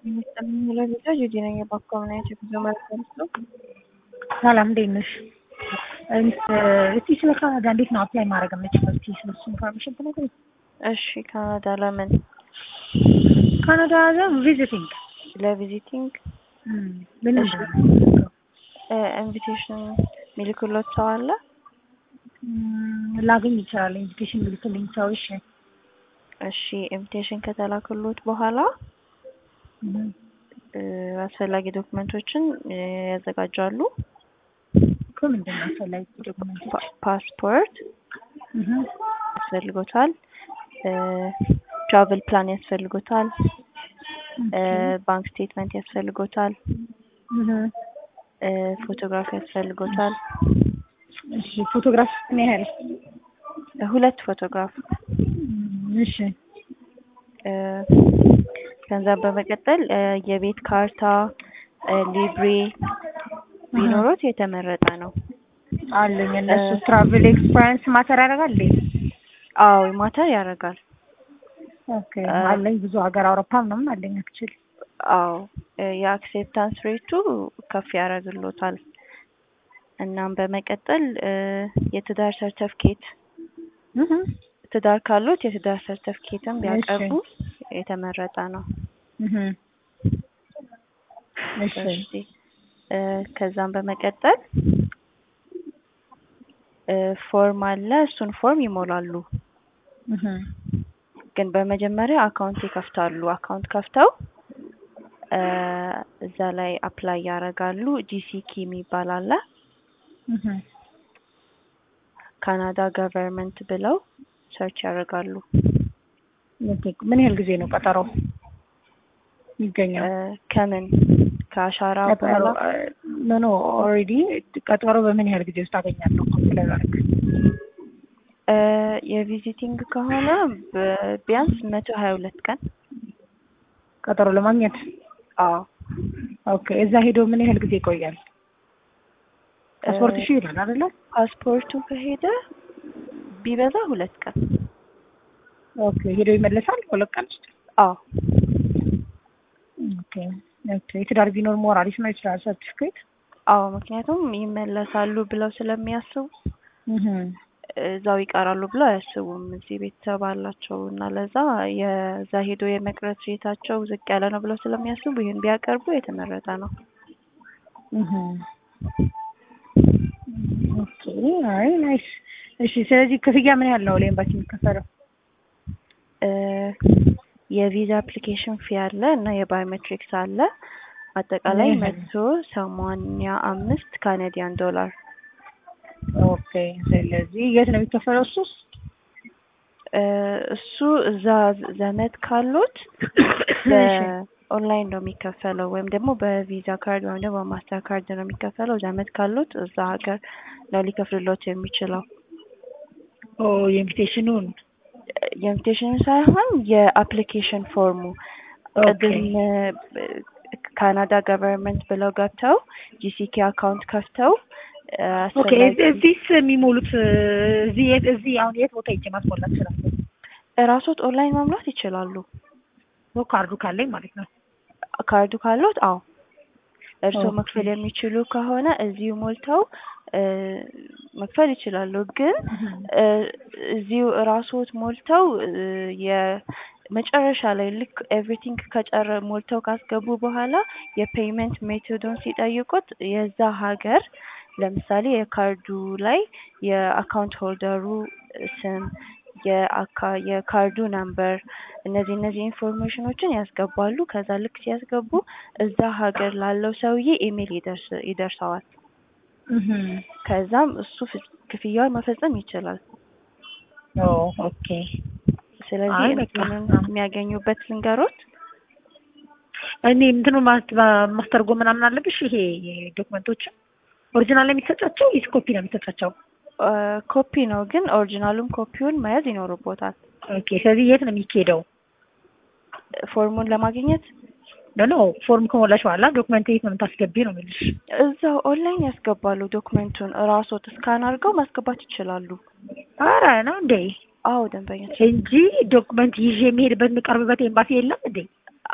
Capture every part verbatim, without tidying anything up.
የሚለው ቪዲዮ ጁዲ ነኝ የባካው ነው የጉዞ መልእክት ነው። ሰላም እንዴት ነሽ? እስቲ ስለ ካናዳ እንዴት ነው አፕላይ ማድረግ የምችለው? እስቲ ስለሱ ኢንፎርሜሽን ትነግሪኝ? እሺ ካናዳ ለምን? ካናዳ ቪዚቲንግ ለቪዚቲንግ ምን እሺ ኢንቪቴሽን ሚልክሎት ሰው አለ? ላገኝ ይችላል ኢንቪቴሽን ሚልክልኝ ሰው። እሺ እሺ ኢንቪቴሽን ከተላከሎት በኋላ አስፈላጊ ዶክመንቶችን ያዘጋጃሉ። ከምንድን ነው አስፈላጊ ዶክመንቶች? ፓስፖርት ያስፈልጎታል፣ ትራቨል ፕላን ያስፈልጎታል፣ ባንክ ስቴትመንት ያስፈልጎታል፣ ፎቶግራፍ ያስፈልጎታል። እሺ ፎቶግራፍ ምን ያህል? ሁለት ፎቶግራፍ። እሺ ከዛ በመቀጠል የቤት ካርታ፣ ሊብሬ ቢኖሩት የተመረጠ ነው። አለኝ እነሱ ትራቨል ኤክስፒሪየንስ ማተር ያደርጋል። አዎ ማተር ያደርጋል። ኦኬ አለኝ ብዙ ሀገር አውሮፓ ምናምን አለኝ አክቹሊ። አዎ የአክሴፕታንስ ሬቱ ከፍ ያደርግሎታል። እናም በመቀጠል የትዳር ሰርተፍኬት ትዳር ካሉት የትዳር ሰርተፍኬትም ቢያቀርቡ የተመረጠ ነው። እሺ ከዛም በመቀጠል ፎርም አለ፣ እሱን ፎርም ይሞላሉ። ግን በመጀመሪያ አካውንት ይከፍታሉ። አካውንት ከፍተው እዛ ላይ አፕላይ ያደርጋሉ። ጂሲኪ የሚባል አለ፣ ካናዳ ገቨርንመንት ብለው ሰርች ያደርጋሉ። ምን ያህል ጊዜ ነው ቀጠሮ ይገኛል? ከምን ከአሻራ በኋላ ኖ ኦልሬዲ ቀጠሮ በምን ያህል ጊዜ ውስጥ አገኛለሁ? ስለላክ የቪዚቲንግ ከሆነ ቢያንስ መቶ ሀያ ሁለት ቀን ቀጠሮ ለማግኘት። አዎ ኦኬ። እዛ ሄዶ ምን ያህል ጊዜ ይቆያል? ፓስፖርት ሺ ይላል አይደለ? ፓስፖርቱ ከሄደ ቢበዛ ሁለት ቀን። ኦኬ ሄዶ ይመለሳል ሁለት ቀን ውስጥ? አዎ ኦኬ ኦኬ። የትዳር ቢኖር ሞር አሪፍ ነው ይችላል ሰርቲፊኬት። አዎ ምክንያቱም ይመለሳሉ ብለው ስለሚያስቡ እዛው ይቀራሉ ብለው አያስቡም። እዚህ ቤተሰብ አላቸው እና ለዛ የዛ ሄዶ የመቅረት ሬታቸው ዝቅ ያለ ነው ብለው ስለሚያስቡ ይሄን ቢያቀርቡ የተመረጠ ነው። ኦኬ አይ ናይስ። እሺ ስለዚህ ክፍያ ምን ያህል ነው ለኤምባሲ የሚከፈለው? የቪዛ አፕሊኬሽን ፊ አለ እና የባዮሜትሪክስ አለ። አጠቃላይ መቶ ሰማንያ አምስት ካናዲያን ዶላር። ኦኬ ስለዚህ የት ነው የሚከፈለው እሱስ? እሱ እዛ ዘመድ ካሉት በኦንላይን ነው የሚከፈለው ወይም ደግሞ በቪዛ ካርድ ወይም ደግሞ በማስተር ካርድ ነው የሚከፈለው። ዘመድ ካሉት እዛ ሀገር ነው ሊከፍልሎት የሚችለው። ኦ የኢንቪቴሽኑን የኢንቪቴሽን ሳይሆን የአፕሊኬሽን ፎርሙ ቅድም ካናዳ ገቨርንመንት ብለው ገብተው ጂሲኪ አካውንት ከፍተው ኦኬ እዚህስ የሚሞሉት እዚህ እዚህ አሁን የት ቦታ ሄጄ ማስሞላት እችላለሁ? እራስዎት ኦንላይን መሙላት ይችላሉ። ነው ካርዱ ካለኝ ማለት ነው። ካርዱ ካሉት አዎ እርስዎ መክፈል የሚችሉ ከሆነ እዚሁ ሞልተው መክፈል ይችላሉ። ግን እዚሁ እራስዎት ሞልተው የመጨረሻ ላይ ልክ ኤቭሪቲንግ ከጨረ ሞልተው ካስገቡ በኋላ የፔይመንት ሜቶዱን ሲጠይቁት የዛ ሀገር ለምሳሌ የካርዱ ላይ የአካውንት ሆልደሩ ስም፣ የአካ የካርዱ ነምበር እነዚህ እነዚህ ኢንፎርሜሽኖችን ያስገባሉ። ከዛ ልክ ሲያስገቡ እዛ ሀገር ላለው ሰውዬ ኢሜል ይደርስ ይደርሰዋል። ከዛም እሱ ክፍያውን መፈጸም ይችላል። ኦ ኦኬ። ስለዚህ እንትኑን የሚያገኙበት ልንገሮት። እኔ እንትኑ ማስተርጎም ምናምን አለብሽ? ይሄ ዶክመንቶች ኦሪጂናል ነው የሚሰጣቸው ወይስ ኮፒ ነው የሚሰጣቸው? ኮፒ ነው፣ ግን ኦሪጂናሉን ኮፒውን መያዝ ይኖርቦታል። ኦኬ ስለዚህ የት ነው የሚሄደው ፎርሙን ለማግኘት? ኖ ፎርም ከሞላሽ በኋላ ዶክመንት የት ነው የምታስገቢው ነው የምልሽ። እዛው ኦንላይን ያስገባሉ። ዶክመንቱን እራስዎት ስካን አድርገው ማስገባት ይችላሉ። ኧረ ነው እንዴ? አዎ ደንበኛች እንጂ ዶክመንት ይዤ የሚሄድበት የምቀርብበት ኤምባሲ የለም እንዴ?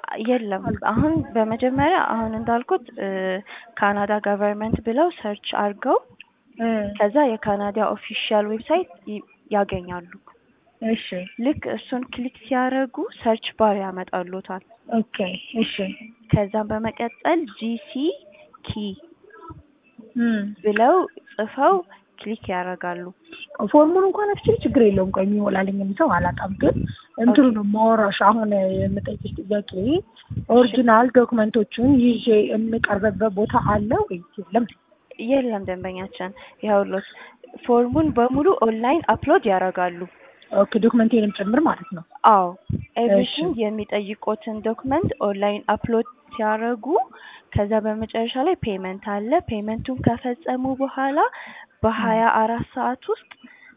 የለም አሁን በመጀመሪያ አሁን እንዳልኩት ካናዳ ገቨርንመንት ብለው ሰርች አድርገው ከዛ የካናዳ ኦፊሻል ዌብሳይት ያገኛሉ። እሺ ልክ እሱን ክሊክ ሲያደርጉ ሰርች ባር ያመጣሉታል። ኦኬ እሺ ከዛም በመቀጠል ጂሲ ኪ እም ብለው ጽፈው ክሊክ ያደርጋሉ። ፎርሙን እንኳን አክቹሊ ችግር የለውም ቆይ የሚሞላልኝም ሰው አላጣም ግን እንትኑ ነው ማወራሽ አሁን የምጠይቅሽ ጥያቄ ኦሪጂናል ዶክመንቶቹን ይዤ የምቀርብበት ቦታ አለ ወይ የለም? የለም ደንበኛችን ይኸውልዎት ፎርሙን በሙሉ ኦንላይን አፕሎድ ያደርጋሉ። ኦኬ ዶክመንቴንም ጭምር ማለት ነው? አዎ ኤቭሪቲንግ የሚጠይቁትን ዶክመንት ኦንላይን አፕሎድ ሲያደርጉ ከዛ በመጨረሻ ላይ ፔመንት አለ። ፔመንቱን ከፈጸሙ በኋላ በሀያ አራት ሰዓት ውስጥ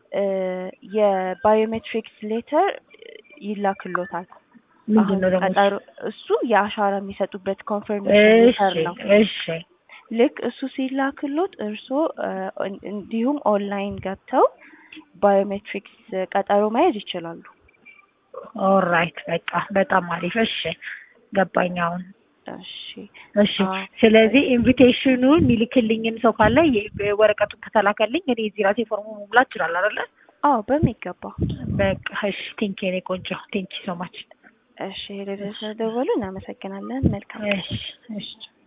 የባዮሜትሪክስ ሌተር ይላክልዎታል። ምንድነው ደግሞ እሱ የአሻራ የሚሰጡበት ኮንፈርሜሽን ሌተር ነው። እሺ ልክ እሱ ሲላክልዎት እርስዎ እንዲሁም ኦንላይን ገብተው ባዮሜትሪክስ ቀጠሮ መያዝ ይችላሉ። ኦልራይት በቃ በጣም አሪፍ እሺ ገባኝ አሁን። እሺ እሺ ስለዚህ ኢንቪቴሽኑን የሚልክልኝም ሰው ካለ ወረቀቱን ከተላከልኝ እኔ እዚህ ራሴ ፎርሙ መሙላት እችላለሁ አይደለ? አዎ በሚገባ በቃ እሺ ቴንክ ዩ ቆንጆ ቴንክ ዩ ሶ ማች። እሺ ለደረሰ ደወሉ እናመሰግናለን። መልካም እሺ እሺ